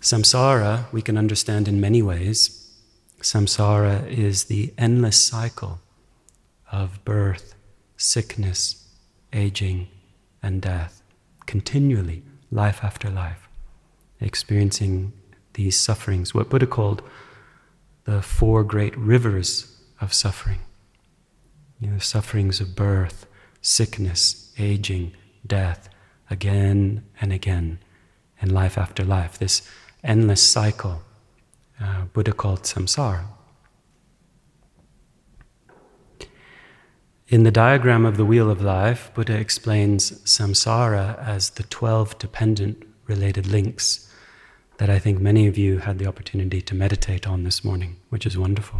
Samsara we can understand in many ways. Samsara is the endless cycle of birth, sickness, aging, and death, continually, life after life, experiencing these sufferings, what Buddha called the 4 great rivers of suffering. Sufferings of birth, sickness, aging, death, again and again, and life after life. This endless cycle, Buddha called samsara. In the diagram of the Wheel of Life, Buddha explains samsara as the 12 dependent related links that I think many of you had the opportunity to meditate on this morning, which is wonderful.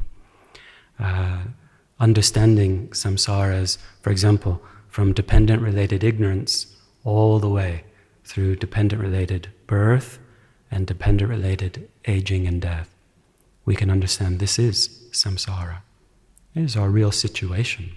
Understanding samsara as, for example, from dependent related ignorance all the way through dependent related birth and dependent related aging and death. We can understand this is samsara. It is our real situation.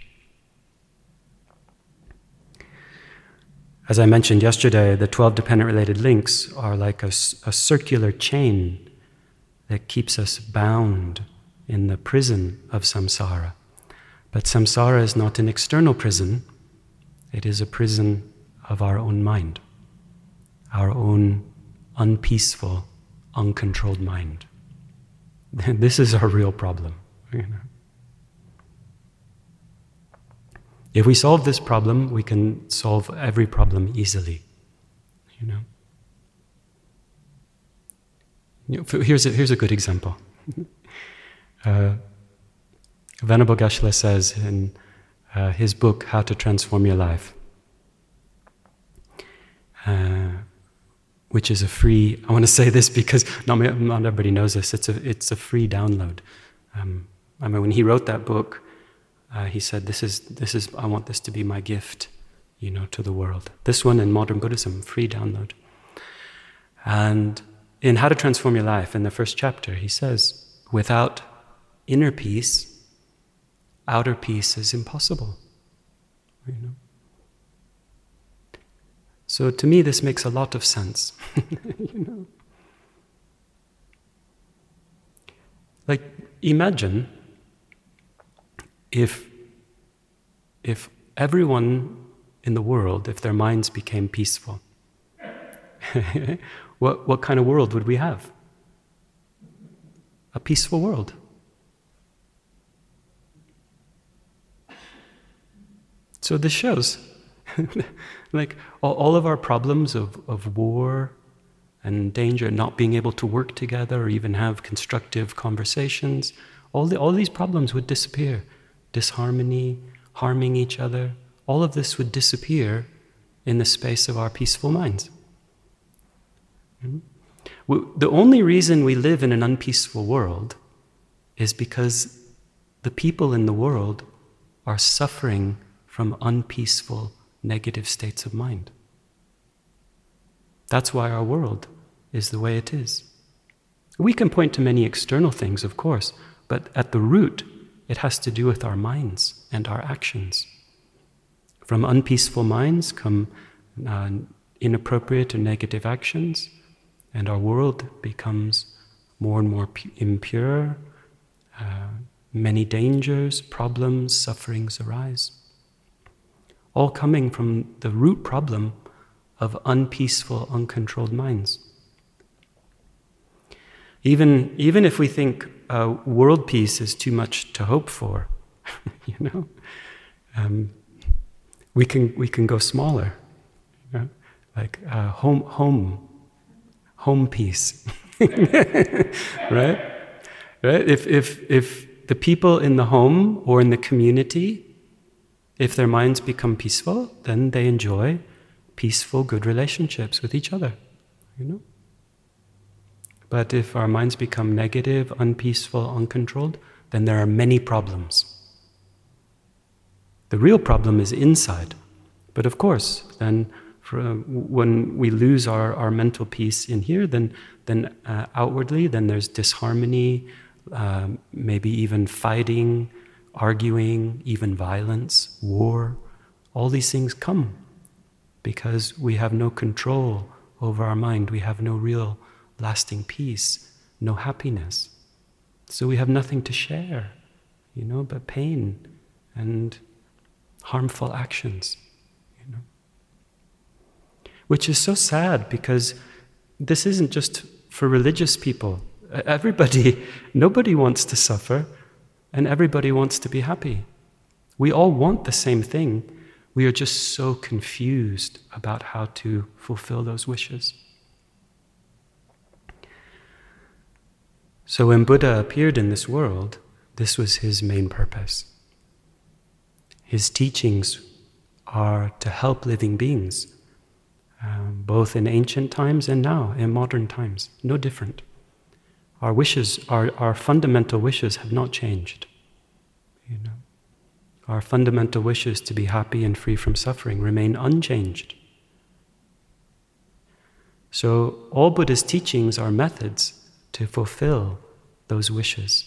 As I mentioned yesterday, the 12 dependent related links are like a circular chain that keeps us bound in the prison of samsara. But samsara is not an external prison, it is a prison of our own mind, our own unpeaceful, uncontrolled mind. This is our real problem. If we solve this problem, we can solve every problem easily. Here's a good example. Venerable Geshe-la says in his book, How to Transform Your Life, which is a free, I want to say this because not everybody knows this, it's a free download. When he wrote that book, he said, this is, I want this to be my gift, to the world. This one in Modern Buddhism, free download. And in How to Transform Your Life, in the first chapter, he says, without inner peace, outer peace is impossible. So to me, this makes a lot of sense. Like, imagine if everyone in the world, if their minds became peaceful, what kind of world would we have? A peaceful world. So this shows, like all of our problems of war and danger, not being able to work together or even have constructive conversations, all these problems would disappear. Disharmony, harming each other, all of this would disappear in the space of our peaceful minds. The only reason we live in an unpeaceful world is because the people in the world are suffering from unpeaceful, negative states of mind. That's why our world is the way it is. We can point to many external things, of course, but at the root, it has to do with our minds and our actions. From unpeaceful minds come inappropriate or negative actions, and our world becomes more and more impure. Many dangers, problems, sufferings arise. All coming from the root problem of unpeaceful, uncontrolled minds. Even if we think world peace is too much to hope for, we can go smaller, like home peace, right? If the people in the home or in the community, if their minds become peaceful, then they enjoy peaceful, good relationships with each other, But if our minds become negative, unpeaceful, uncontrolled, then there are many problems. The real problem is inside. But of course, then when we lose our mental peace in here, then outwardly, then there's disharmony, maybe even fighting, arguing, even violence, war. All these things come because we have no control over our mind. We have no real lasting peace, no happiness. So we have nothing to share, but pain and harmful actions, Which is so sad, because this isn't just for religious people. Nobody wants to suffer, and everybody wants to be happy. We all want the same thing. We are just so confused about how to fulfill those wishes. So when Buddha appeared in this world, this was his main purpose. His teachings are to help living beings, both in ancient times and now, in modern times, no different. Our wishes, our fundamental wishes have not changed. Our fundamental wishes to be happy and free from suffering remain unchanged. So all Buddha's teachings are methods to fulfill those wishes.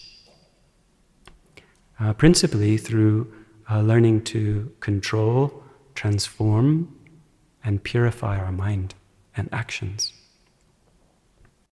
Principally through learning to control, transform, and purify our mind and actions.